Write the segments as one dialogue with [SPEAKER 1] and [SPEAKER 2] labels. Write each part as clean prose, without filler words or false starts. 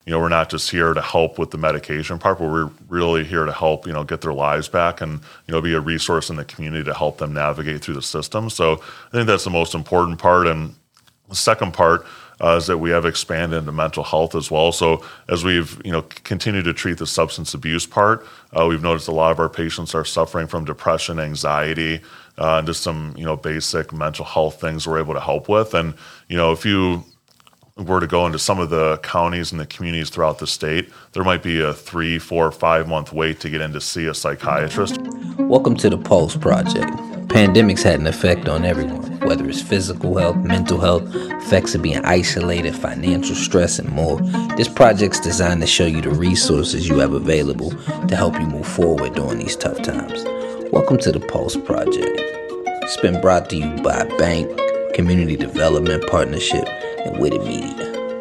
[SPEAKER 1] we're not just here to help with the medication part, but we're really here to help, get their lives back and, be a resource in the community to help them navigate through the system. So I think that's the most important part. And the second part is that we have expanded into mental health as well. So as we've, continued to treat the substance abuse part, we've noticed a lot of our patients are suffering from depression, anxiety, and just some, basic mental health things we're able to help with. And, if you were to go into some of the counties and the communities throughout the state, there might be a 3, 4, 5 month wait to get in to see a psychiatrist.
[SPEAKER 2] Welcome to the Pulse Project. Pandemics had an effect on everyone, whether it's physical health, mental health, effects of being isolated, financial stress, and more. This project's designed to show you the resources you have available to help you move forward during these tough times. Welcome to the Pulse Project. It's been brought to you by Bank, Community Development Partnership, and Witted Media.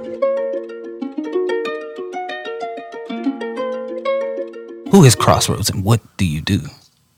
[SPEAKER 2] Who is Crossroads and what do you do?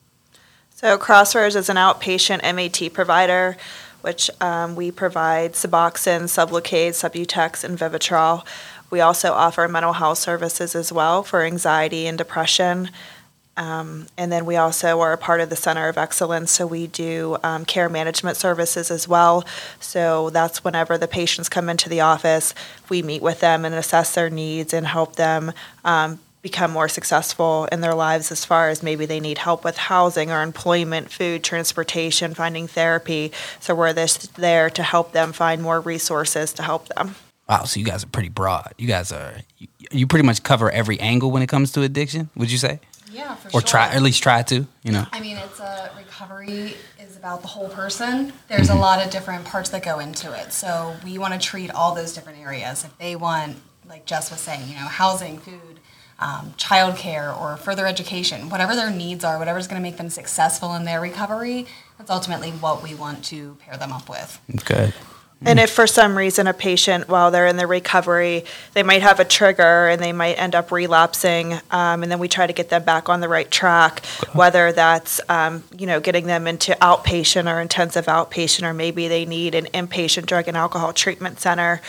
[SPEAKER 3] So Crossroads is an outpatient MAT provider, which we provide Suboxone, Sublocade, Subutex, and Vivitrol. We also offer mental health services as well for anxiety and depression. And then we also are a part of the Center of Excellence, so we do care management services as well. So that's whenever the patients come into the office, we meet with them and assess their needs and help them become more successful in their lives as far as maybe they need help with housing or employment, food, transportation, finding therapy. So we're there to help them find more resources to help them.
[SPEAKER 4] Wow, so you guys are pretty broad. You pretty much cover every angle when it comes to addiction, would you say?
[SPEAKER 5] Yeah, for
[SPEAKER 4] sure. Or at least try to,
[SPEAKER 5] I mean, recovery is about the whole person. There's a lot of different parts that go into it. So we want to treat all those different areas. If they want, like Jess was saying, housing, food, childcare, or further education, whatever their needs are, whatever's going to make them successful in their recovery, that's ultimately what we want to pair them up with.
[SPEAKER 4] Okay.
[SPEAKER 3] And if for some reason a patient, while they're in the recovery, they might have a trigger and they might end up relapsing, and then we try to get them back on the right track, whether that's, getting them into outpatient or intensive outpatient, or maybe they need an inpatient drug and alcohol treatment center.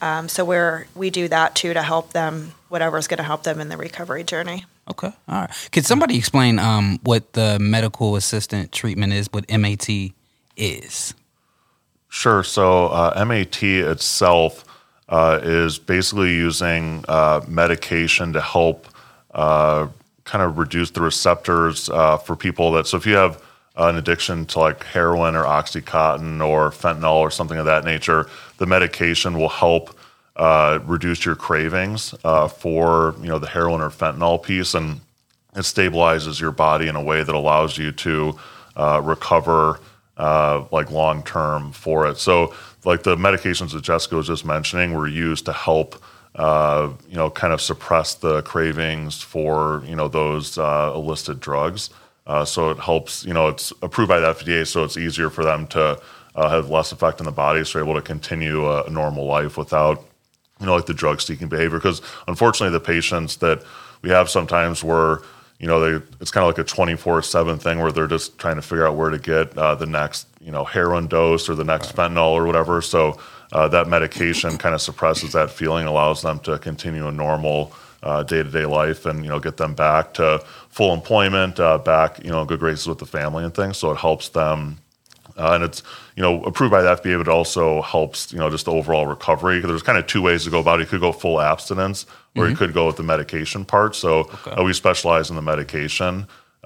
[SPEAKER 3] So we do that too to help them, whatever's going to help them in the recovery journey.
[SPEAKER 4] Okay, all right. Could somebody explain what the medical assistant treatment is, what MAT is?
[SPEAKER 1] Sure. So MAT itself is basically using medication to help kind of reduce the receptors for people so if you have an addiction to like heroin or Oxycontin or fentanyl or something of that nature, the medication will help reduce your cravings for, the heroin or fentanyl piece, and it stabilizes your body in a way that allows you to recover long term for it. So like the medications that Jessica was just mentioning were used to help kind of suppress the cravings for those illicit drugs. So it helps, it's approved by the FDA, so it's easier for them to have less effect on the body, so they're able to continue a normal life without the drug seeking behavior. Because unfortunately the patients that we have sometimes were it's kind of like a 24/7 thing where they're just trying to figure out where to get the next, heroin dose or the next fentanyl or whatever. So that medication kind of suppresses that feeling, allows them to continue a normal day-to-day life and, get them back to full employment, back, in good graces with the family and things. So it helps them. And it's, approved by the FDA, but it also helps, just the overall recovery. There's kind of two ways to go about it. You could go full abstinence, or you could go with the medication part. So we specialize in the medication.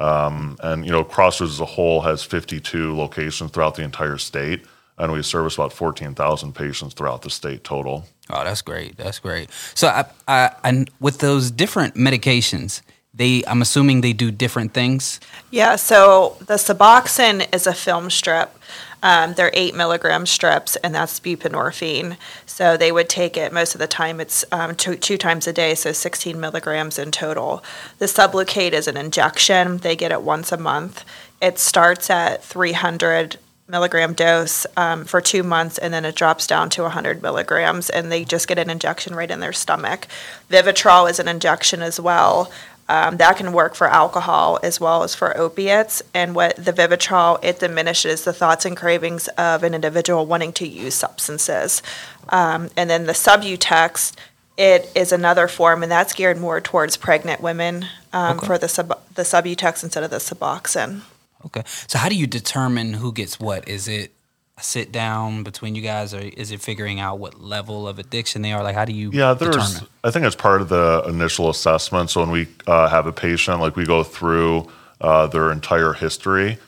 [SPEAKER 1] And, Crossroads as a whole has 52 locations throughout the entire state, and we service about 14,000 patients throughout the state total.
[SPEAKER 4] Oh, that's great. That's great. So and with those different medications, I'm assuming they do different things?
[SPEAKER 3] Yeah, so the Suboxone is a film strip. They're 8 milligram strips, and that's buprenorphine. So they would take it most of the time. It's two times a day, so 16 milligrams in total. The Sublocade is an injection. They get it once a month. It starts at 300 milligram dose for 2 months, and then it drops down to 100 milligrams, and they just get an injection right in their stomach. Vivitrol is an injection as well. That can work for alcohol as well as for opiates. And what the Vivitrol, it diminishes the thoughts and cravings of an individual wanting to use substances. And then the Subutex it is another form, and that's geared more towards pregnant women for the Subutex instead of the Suboxone.
[SPEAKER 4] Okay. So how do you determine who gets what? Is it a sit down between you guys, or is it figuring out what level of addiction they are? Like, how do you determine?
[SPEAKER 1] I think it's part of the initial assessment. So when we have a patient, like we go through their entire history,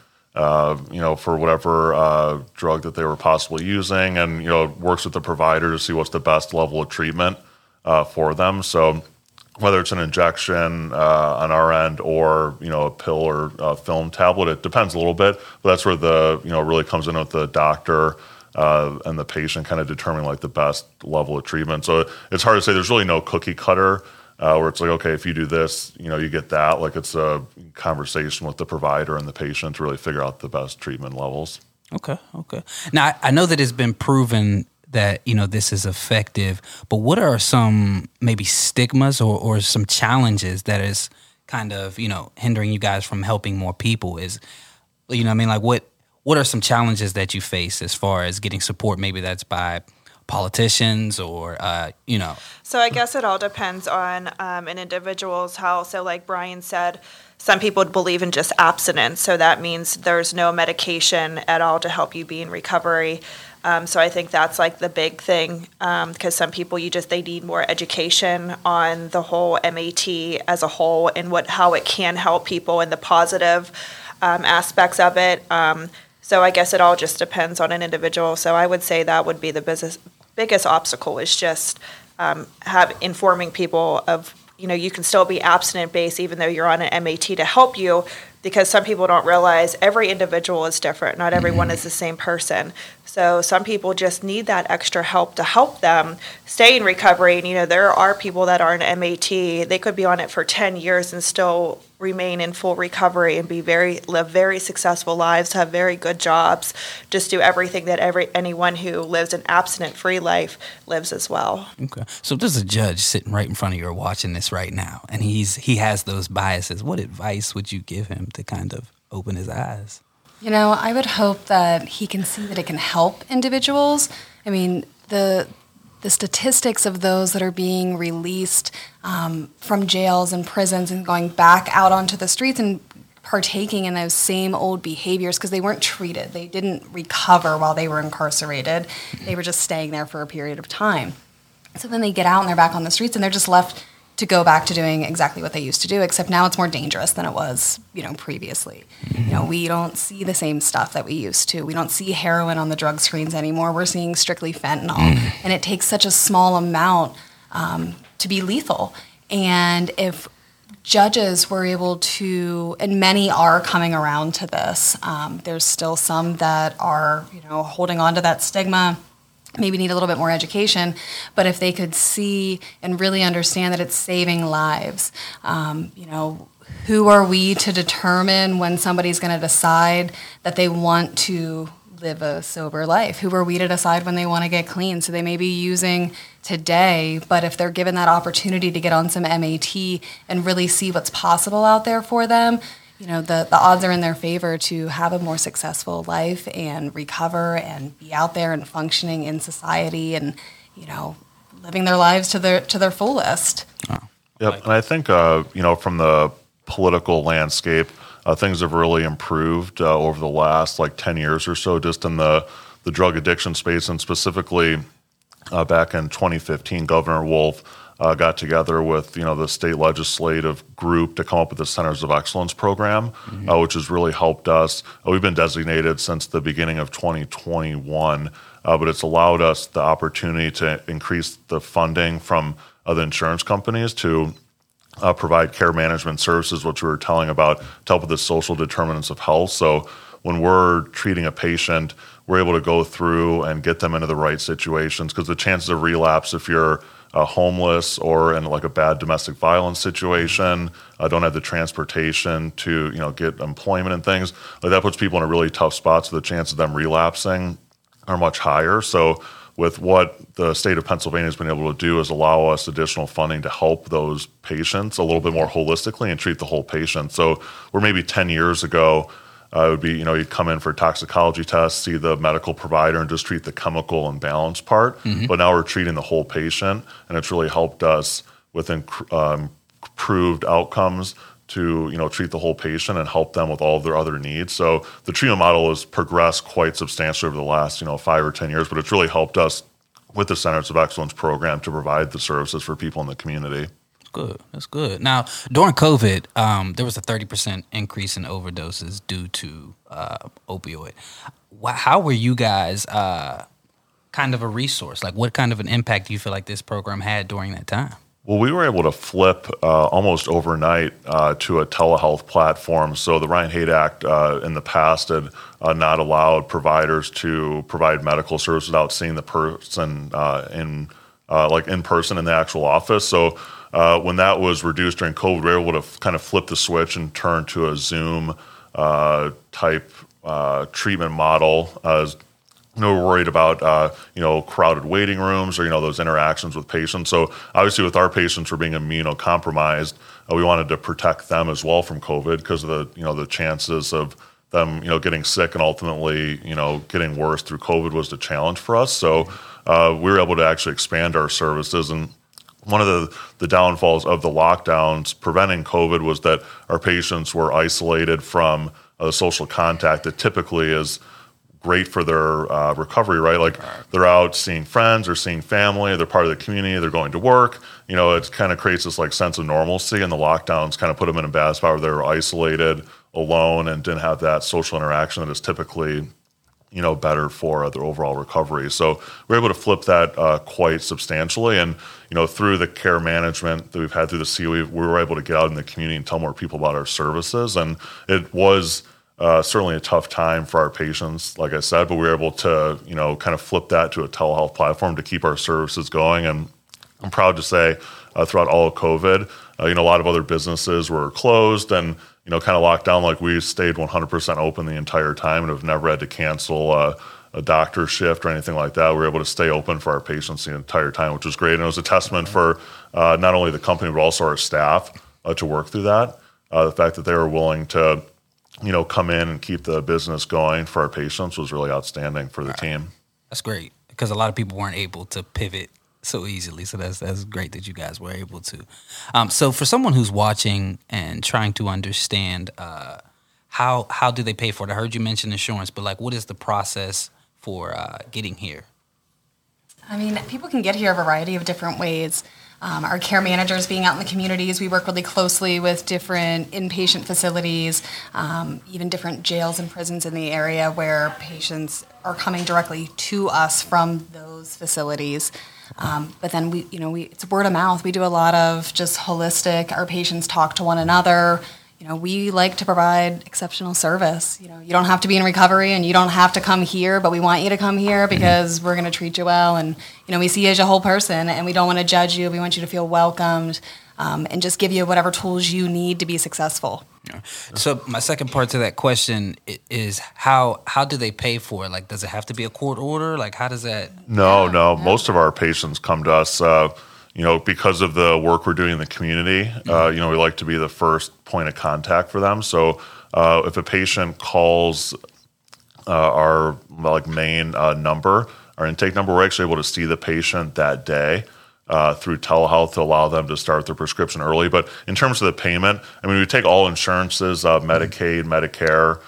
[SPEAKER 1] for whatever drug that they were possibly using, and, works with the provider to see what's the best level of treatment for them. So whether it's an injection on our end or, a pill or a film tablet, it depends a little bit. But that's where the, really comes in with the doctor and the patient kind of determining like the best level of treatment. So it's hard to say. There's really no cookie cutter where it's like, okay, if you do this, you get that. Like, it's a conversation with the provider and the patient to really figure out the best treatment levels.
[SPEAKER 4] Okay. Now, I know that it's been proven that, this is effective, but what are some maybe stigmas or some challenges that is kind of, hindering you guys from helping more people? Is, like what are some challenges that you face as far as getting support? Maybe that's by politicians or,
[SPEAKER 3] So I guess it all depends on an individual's health. So like Brian said, some people believe in just abstinence. So that means there's no medication at all to help you be in recovery. So I think that's like the big thing, because some people they need more education on the whole MAT as a whole and how it can help people and the positive aspects of it. So I guess it all just depends on an individual. So I would say that would be the biggest obstacle is just informing people of, you can still be abstinent based even though you're on an MAT to help you, because some people don't realize every individual is different. Not everyone is the same person. So some people just need that extra help to help them stay in recovery. And, there are people that are in MAT. They could be on it for 10 years and still remain in full recovery and live very successful lives, have very good jobs, just do everything that anyone who lives an abstinent-free life lives as well.
[SPEAKER 4] Okay. So there's a judge sitting right in front of you or watching this right now, and he has those biases. What advice would you give him to kind of open his eyes?
[SPEAKER 5] I would hope that he can see that it can help individuals. I mean, the statistics of those that are being released from jails and prisons and going back out onto the streets and partaking in those same old behaviors because they weren't treated. They didn't recover while they were incarcerated. They were just staying there for a period of time. So then they get out and they're back on the streets and they're just left to go back to doing exactly what they used to do, except now it's more dangerous than it was, previously. We don't see the same stuff that we used to. We don't see heroin on the drug screens anymore. We're seeing strictly fentanyl, and it takes such a small amount to be lethal. And if judges were able to, and many are coming around to this, there's still some that are, holding on to that stigma, maybe need a little bit more education, but if they could see and really understand that it's saving lives, who are we to determine when somebody's going to decide that they want to live a sober life? Who are we to decide when they want to get clean? So they may be using today, but if they're given that opportunity to get on some MAT and really see what's possible out there for them, the odds are in their favor to have a more successful life and recover and be out there and functioning in society and, living their lives to their fullest.
[SPEAKER 1] Yep, and I think, from the political landscape, things have really improved over the last 10 years or so, just in the drug addiction space, and specifically back in 2015, Governor Wolf got together with the state legislative group to come up with the Centers of Excellence program, which has really helped us. We've been designated since the beginning of 2021, but it's allowed us the opportunity to increase the funding from the insurance companies to provide care management services, which we were telling about, to help with the social determinants of health. So when we're treating a patient, we're able to go through and get them into the right situations, because the chances of relapse, if you're homeless or in a bad domestic violence situation, don't have the transportation to get employment and things, that puts people in a really tough spot. So the chance of them relapsing are much higher. So with what the state of Pennsylvania has been able to do is allow us additional funding to help those patients a little bit more holistically and treat the whole patient. So where maybe 10 years ago, it would be, you'd come in for toxicology tests, see the medical provider, and just treat the chemical imbalance part. But now we're treating the whole patient, and it's really helped us with improved outcomes to treat the whole patient and help them with all of their other needs. So the treatment model has progressed quite substantially over the last 5 or 10 years, but it's really helped us with the Centers of Excellence program to provide the services for people in the community.
[SPEAKER 4] Good. That's good. Now, during COVID, there was a 30% increase in overdoses due to opioid. How were you guys kind of a resource? Like, what kind of an impact do you feel like this program had during that time?
[SPEAKER 1] Well, we were able to flip almost overnight to a telehealth platform. So the Ryan Haight Act in the past had not allowed providers to provide medical service without seeing the person in person in the actual office. So when that was reduced during COVID, we were able to kind of flip the switch and turn to a Zoom type treatment model. We're worried about crowded waiting rooms or those interactions with patients. So obviously, with our patients who are being immunocompromised, we wanted to protect them as well from COVID because of the chances of them getting sick and ultimately getting worse through COVID was the challenge for us. So we were able to actually expand our services. And one of the downfalls of the lockdowns preventing COVID was that our patients were isolated from the social contact that typically is great for their recovery, right? Like they're out seeing friends or seeing family, they're part of the community, they're going to work. It kind of creates this like sense of normalcy, and the lockdowns kind of put them in a bad spot where they were isolated, alone, and didn't have that social interaction that is typically better for their overall recovery. So we're able to flip that quite substantially. And, through the care management that we've had through the COE, we were able to get out in the community and tell more people about our services. And it was certainly a tough time for our patients, like I said, but we were able to, kind of flip that to a telehealth platform to keep our services going. And I'm proud to say throughout all of COVID, a lot of other businesses were closed and, kind of locked down. Like we stayed 100% open the entire time and have never had to cancel a doctor shift or anything like that. We were able to stay open for our patients the entire time, which was great. And it was a testament for not only the company, but also our staff to work through that. The fact that they were willing to come in and keep the business going for our patients was really outstanding for the team.
[SPEAKER 4] That's great because a lot of people weren't able to pivot so easily. So that's great that you guys were able to. So for someone who's watching and trying to understand how do they pay for it? I heard you mention insurance, but like what is the process for getting here?
[SPEAKER 5] I mean, people can get here a variety of different ways. Our care managers being out in the communities, we work really closely with different inpatient facilities, even different jails and prisons in the area where patients are coming directly to us from those facilities. But then it's word of mouth. We do a lot of just holistic, our patients talk to one another. We like to provide exceptional service. You don't have to be in recovery and you don't have to come here, but we want you to come here because we're going to treat you well. And, we see you as a whole person and we don't want to judge you. We want you to feel welcomed and just give you whatever tools you need to be successful.
[SPEAKER 4] Yeah. So my second part to that question is how do they pay for it? Like, does it have to be a court order? Like, how does that?
[SPEAKER 1] No. Most of our patients come to us because of the work we're doing in the community, we like to be the first point of contact for them. So if a patient calls our main number, our intake number, we're actually able to see the patient that day through telehealth to allow them to start their prescription early. But in terms of the payment, we take all insurances, Medicaid, Medicare,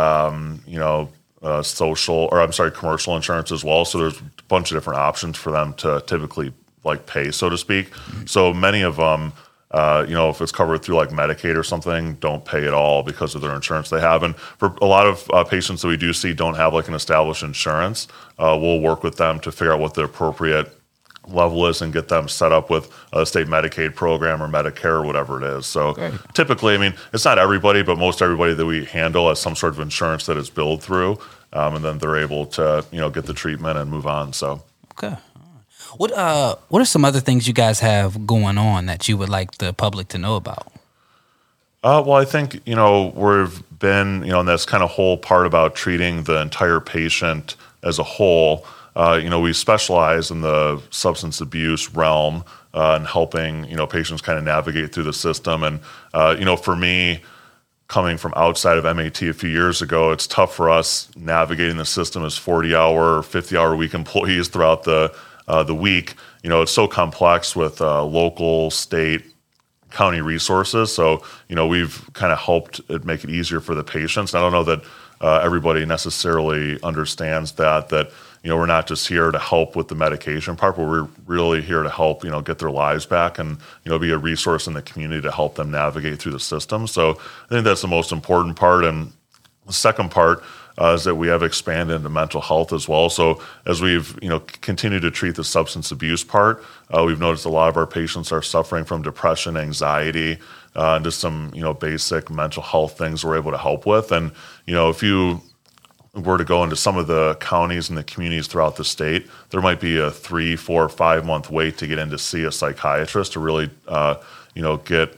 [SPEAKER 1] commercial insurance as well. So there's a bunch of different options for them to typically pay, so to speak. So many of them, if it's covered through Medicaid or something, don't pay at all because of their insurance they have. And for a lot of patients that we do see don't have an established insurance, we'll work with them to figure out what the appropriate level is and get them set up with a state Medicaid program or Medicare or whatever it is. So typically, it's not everybody, but most everybody that we handle has some sort of insurance that is billed through, and then they're able to, get the treatment and move on. So
[SPEAKER 4] okay. What are some other things you guys have going on that you would like the public to know about?
[SPEAKER 1] Well, I think, we've been, in this kind of whole part about treating the entire patient as a whole. We specialize in the substance abuse realm and helping, patients kind of navigate through the system. And, for me, coming from outside of MAT a few years ago, it's tough for us navigating the system as 40-hour or 50-hour week employees throughout the week. It's so complex with local, state, county resources. So, we've kind of helped it make it easier for the patients. And I don't know that everybody necessarily understands that we're not just here to help with the medication part, but we're really here to help, get their lives back and, be a resource in the community to help them navigate through the system. So I think that's the most important part. And the second part is that we have expanded into mental health as well. So as we've, continued to treat the substance abuse part, we've noticed a lot of our patients are suffering from depression, anxiety, and just some, basic mental health things we're able to help with. And, if you were to go into some of the counties and the communities throughout the state, there might be a 3, 4, 5 month wait to get in to see a psychiatrist to really, get,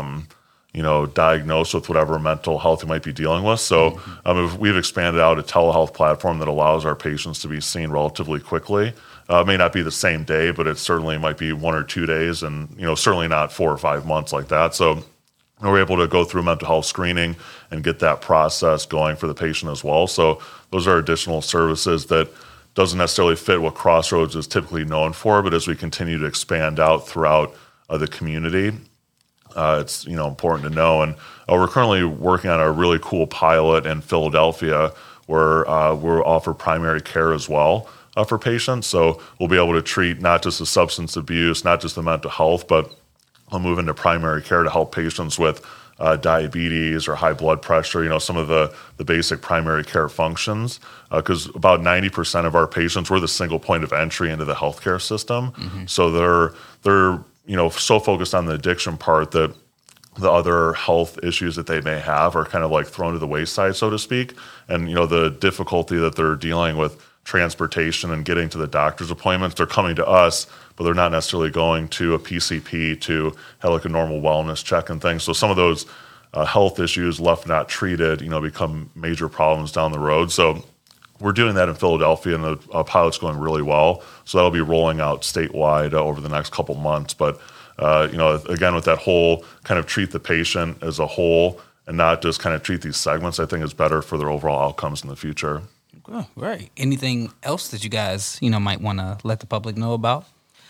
[SPEAKER 1] diagnosed with whatever mental health you might be dealing with. So we've expanded out a telehealth platform that allows our patients to be seen relatively quickly. It may not be the same day, but it certainly might be 1 or 2 days, and certainly not 4 or 5 months like that. So we're able to go through mental health screening and get that process going for the patient as well. So those are additional services that doesn't necessarily fit what Crossroads is typically known for, but as we continue to expand out throughout the community, it's important to know. And we're currently working on a really cool pilot in Philadelphia where we'll offer primary care as well for patients. So we'll be able to treat not just the substance abuse, not just the mental health, but we'll move into primary care to help patients with diabetes or high blood pressure, some of the basic primary care functions, because about 90% of our patients, we're the single point of entry into the healthcare system. Mm-hmm. So they're so focused on the addiction part that the other health issues that they may have are kind of like thrown to the wayside, so to speak. And, the difficulty that they're dealing with transportation and getting to the doctor's appointments, they're coming to us, but they're not necessarily going to a PCP to have like a normal wellness check and things. So some of those health issues left not treated, become major problems down the road. So we're doing that in Philadelphia, and the pilot's going really well. So that'll be rolling out statewide over the next couple months. But, again, with that whole kind of treat the patient as a whole and not just kind of treat these segments, I think is better for their overall outcomes in the future.
[SPEAKER 4] Oh, right. Anything else that you guys, might want to let the public know about?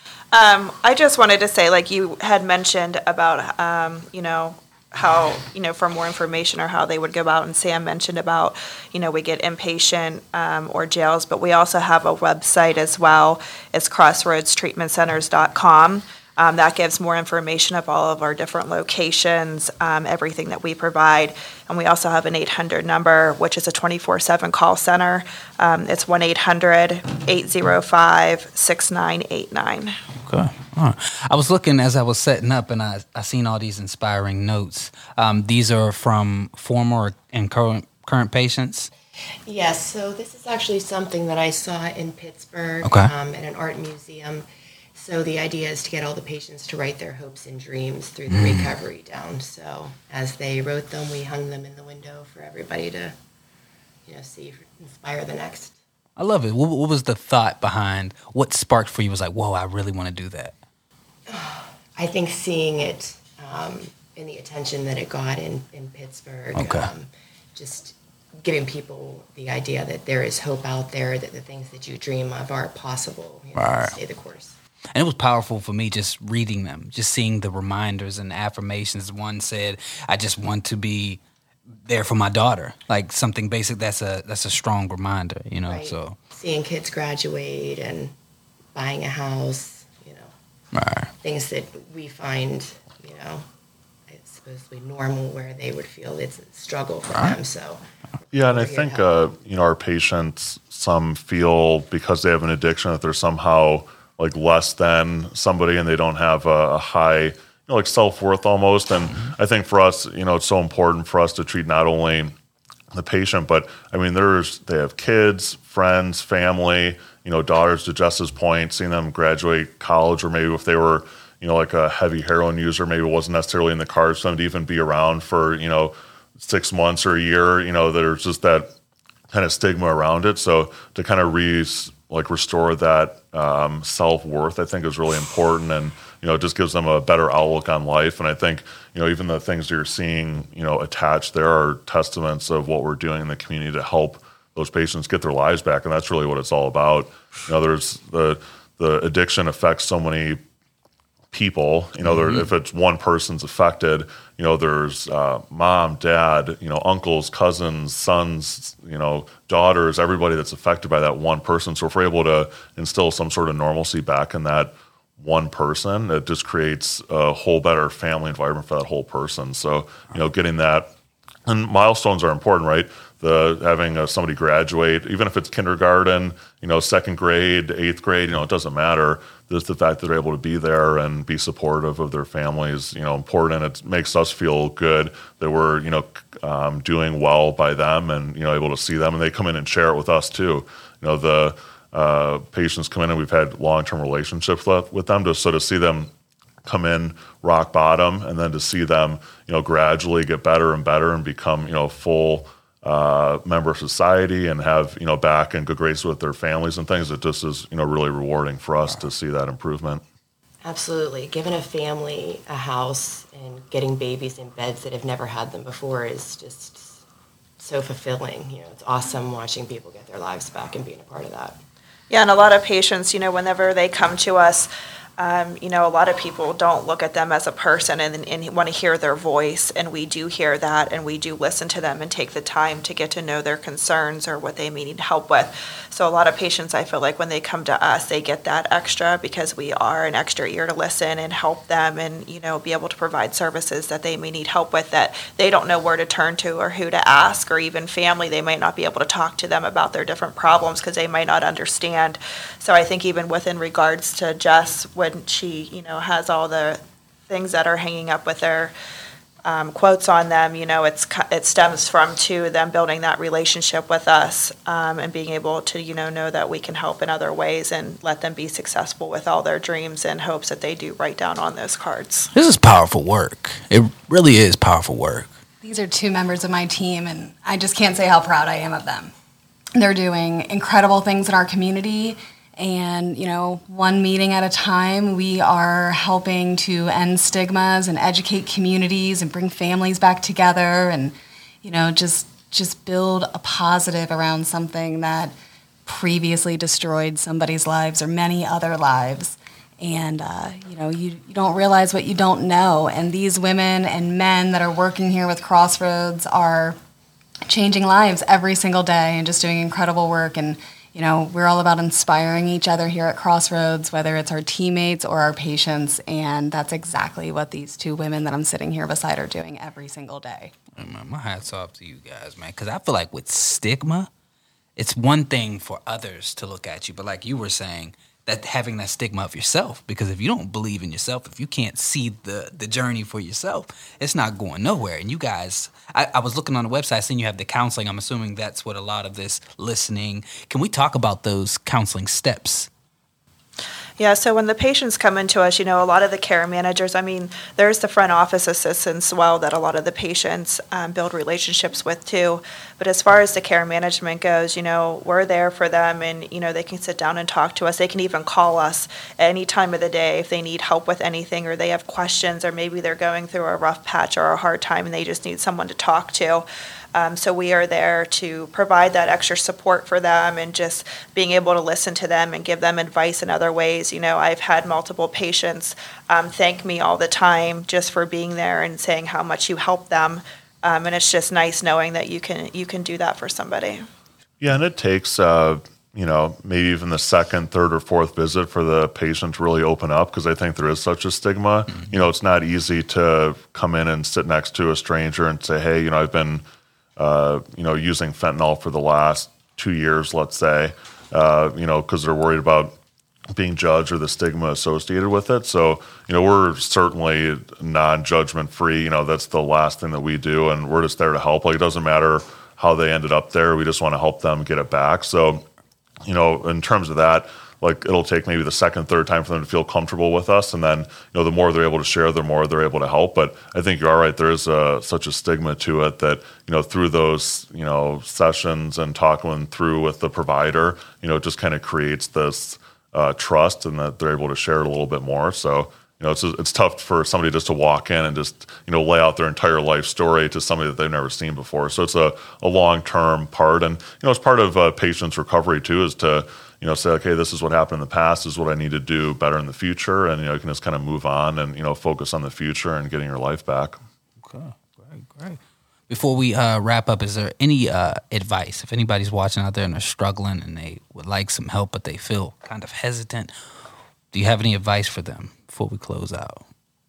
[SPEAKER 3] I just wanted to say, like you had mentioned about, how, for more information or how they would go about, and Sam mentioned about, we get inpatient or jails, but we also have a website as well. It's crossroadstreatmentcenters.com. That gives more information of all of our different locations, everything that we provide. And we also have an 800 number, which is a 24/7 call center. It's 1-800-805-6989.
[SPEAKER 4] Okay. All right. I was looking as I was setting up, and I seen all these inspiring notes. These are from former and current patients?
[SPEAKER 6] Yes. So this is actually something that I saw in Pittsburgh at an art museum. So the idea is to get all the patients to write their hopes and dreams through the recovery down. So as they wrote them, we hung them in the window for everybody to, see, inspire the next.
[SPEAKER 4] I love it. What was the thought behind, what sparked for you was like, whoa, I really want to do that?
[SPEAKER 6] I think seeing it in the attention that it got in Pittsburgh, just giving people the idea that there is hope out there, that the things that you dream of are possible. Stay the course.
[SPEAKER 4] And it was powerful for me just reading them, just seeing the reminders and affirmations. One said, I just want to be there for my daughter. Like something basic, that's a strong reminder,
[SPEAKER 6] Right.
[SPEAKER 4] So
[SPEAKER 6] seeing kids graduate and buying a house, things that we find, it's supposedly normal where they would feel it's a struggle for them. So
[SPEAKER 1] yeah, and I think our patients, some feel because they have an addiction that they're somehow like less than somebody, and they don't have a high, like self-worth almost. And I think for us, it's so important for us to treat not only the patient, but I mean, they have kids, friends, family, daughters, to Jess's point, seeing them graduate college, or maybe if they were, like a heavy heroin user, maybe it wasn't necessarily in the cards for them to even be around for, 6 months or a year, there's just that kind of stigma around it. So to kind of like restore that self-worth, I think is really important. And, it just gives them a better outlook on life. And I think, even the things you're seeing, attached there are testaments of what we're doing in the community to help those patients get their lives back. And that's really what it's all about. There's the addiction affects so many people, if it's one person's affected, there's mom, dad, uncles, cousins, sons, daughters, everybody that's affected by that one person. So if we're able to instill some sort of normalcy back in that one person, it just creates a whole better family environment for that whole person. So, getting that, and milestones are important, right? Having somebody graduate, even if it's kindergarten, second grade, eighth grade, it doesn't matter. Just the fact that they're able to be there and be supportive of their families, important. It makes us feel good that we're, doing well by them and, able to see them, and they come in and share it with us too. The patients come in and we've had long-term relationships with them, just so to see them come in rock bottom and then to see them, gradually get better and better and become, full member of society and have, back in good graces with their families and things. It just is, really rewarding for us to see that improvement.
[SPEAKER 6] Absolutely. Giving a family a house and getting babies in beds that have never had them before is just so fulfilling. It's awesome watching people get their lives back and being a part of that.
[SPEAKER 3] Yeah, and a lot of patients, whenever they come to us, a lot of people don't look at them as a person and want to hear their voice, and we do hear that, and we do listen to them and take the time to get to know their concerns or what they may need help with. So a lot of patients, I feel like when they come to us, they get that extra because we are an extra ear to listen and help them and, be able to provide services that they may need help with that they don't know where to turn to or who to ask, or even family, they might not be able to talk to them about their different problems because they might not understand. So I think even within regards to Jess, when she, has all the things that are hanging up with their quotes on them, it stems from them building that relationship with us and being able to, know that we can help in other ways and let them be successful with all their dreams and hopes that they do write down on those cards.
[SPEAKER 4] This is powerful work. It really is powerful work.
[SPEAKER 5] These are 2 members of my team, and I just can't say how proud I am of them. They're doing incredible things in our community. And, one meeting at a time, we are helping to end stigmas and educate communities and bring families back together and, just build a positive around something that previously destroyed somebody's lives or many other lives. And, you don't realize what you don't know. And these women and men that are working here with Crossroads are changing lives every single day and just doing incredible work. And we're all about inspiring each other here at Crossroads, whether it's our teammates or our patients, and that's exactly what these 2 women that I'm sitting here beside are doing every single day.
[SPEAKER 4] My hat's off to you guys, man, because I feel like with stigma, it's one thing for others to look at you, but like you were saying, that having that stigma of yourself, because if you don't believe in yourself, if you can't see the journey for yourself, it's not going nowhere. And you guys, I was looking on the website, seeing you have the counseling. I'm assuming that's what a lot of this listening. Can we talk about those counseling steps?
[SPEAKER 3] Yeah, so when the patients come into us, a lot of the care managers, there's the front office assistants as well that a lot of the patients build relationships with too. But as far as the care management goes, we're there for them and, they can sit down and talk to us. They can even call us at any time of the day if they need help with anything or they have questions or maybe they're going through a rough patch or a hard time and they just need someone to talk to. So we are there to provide that extra support for them and just being able to listen to them and give them advice in other ways. I've had multiple patients thank me all the time just for being there and saying how much you help them. And it's just nice knowing that you can do that for somebody.
[SPEAKER 1] Yeah, and it takes, maybe even the second, third, or fourth visit for the patient to really open up because I think there is such a stigma. Mm-hmm. It's not easy to come in and sit next to a stranger and say, hey, I've been using fentanyl for the last 2 years, let's say, because they're worried about being judged or the stigma associated with it. So, we're certainly non-judgment free. That's the last thing that we do, and we're just there to help. Like, it doesn't matter how they ended up there. We just want to help them get it back. So, in terms of that, like it'll take maybe the second, third time for them to feel comfortable with us, and then the more they're able to share, the more they're able to help. But I think you are right. There is such a stigma to it that through those sessions and talking through with the provider, it just kind of creates this trust, and that they're able to share it a little bit more. So it's tough for somebody just to walk in and just lay out their entire life story to somebody that they've never seen before. So it's a long-term part, and it's part of patients' recovery too, is to say, okay, this is what happened in the past, this is what I need to do better in the future, and you can just kind of move on and focus on the future and getting your life back.
[SPEAKER 4] Okay, great. Before we wrap up, is there any advice if anybody's watching out there and they're struggling and they would like some help but they feel kind of hesitant? Do you have any advice for them before we close out?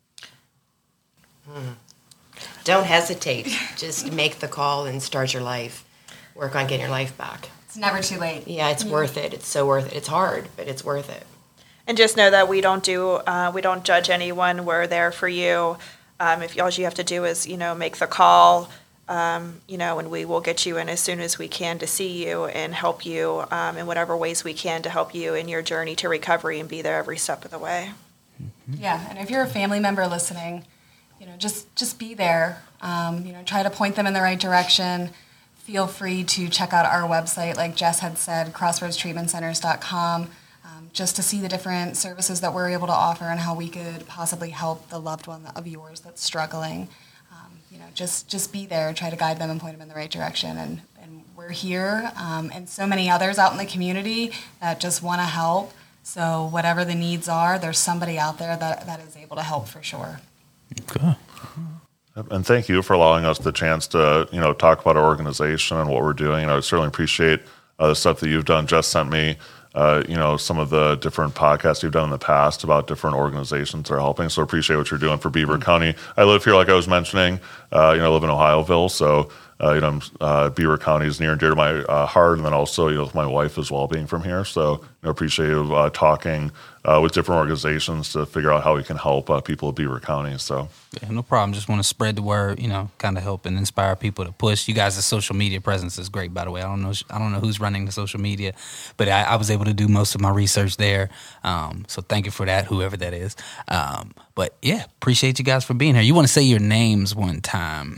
[SPEAKER 6] Don't hesitate. Just make the call and start your life. Work on getting your life back.
[SPEAKER 5] It's never too late.
[SPEAKER 6] Yeah, it's worth it. It's so worth it. It's hard, but it's worth it.
[SPEAKER 3] And just know that we don't judge anyone. We're there for you. If all you have to do is, make the call, and we will get you in as soon as we can to see you and help you in whatever ways we can to help you in your journey to recovery and be there every step of the way.
[SPEAKER 5] Yeah, and if you're a family member listening, just be there. Try to point them in the right direction. Feel free to check out our website, like Jess had said, crossroadstreatmentcenters.com, just to see the different services that we're able to offer and how we could possibly help the loved one of yours that's struggling. Just be there, try to guide them and point them in the right direction. And we're here, and so many others out in the community that just want to help. So whatever the needs are, there's somebody out there that is able to help for sure.
[SPEAKER 4] Okay.
[SPEAKER 1] And thank you for allowing us the chance to, talk about our organization and what we're doing. I certainly appreciate the stuff that you've done. Jess sent me, some of the different podcasts you've done in the past about different organizations that are helping. So appreciate what you're doing for Beaver County. I live here, like I was mentioning. I live in Ohioville, so Beaver County is near and dear to my heart, and then also, with my wife as well being from here. So, appreciate you talking with different organizations to figure out how we can help people of Beaver County. So,
[SPEAKER 4] yeah, no problem. Just want to spread the word, kind of help and inspire people to push. You guys' social media presence is great, by the way. I don't know who's running the social media, but I was able to do most of my research there. So thank you for that, whoever that is. But yeah, appreciate you guys for being here. You want to say your names one time?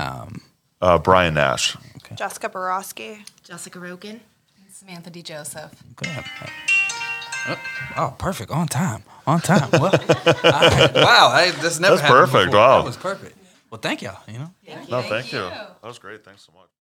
[SPEAKER 1] Brian Nash.
[SPEAKER 4] Okay.
[SPEAKER 3] Jessica Borowski.
[SPEAKER 6] Jessica Rogan.
[SPEAKER 5] And Samantha D. Joseph.
[SPEAKER 4] Okay. Oh, perfect. On time. Well, all right. Wow. That's never
[SPEAKER 1] That's
[SPEAKER 4] happened
[SPEAKER 1] perfect.
[SPEAKER 4] before.
[SPEAKER 1] Wow.
[SPEAKER 4] That was perfect. Well, thank y'all.
[SPEAKER 1] Thank you. That was great. Thanks so much.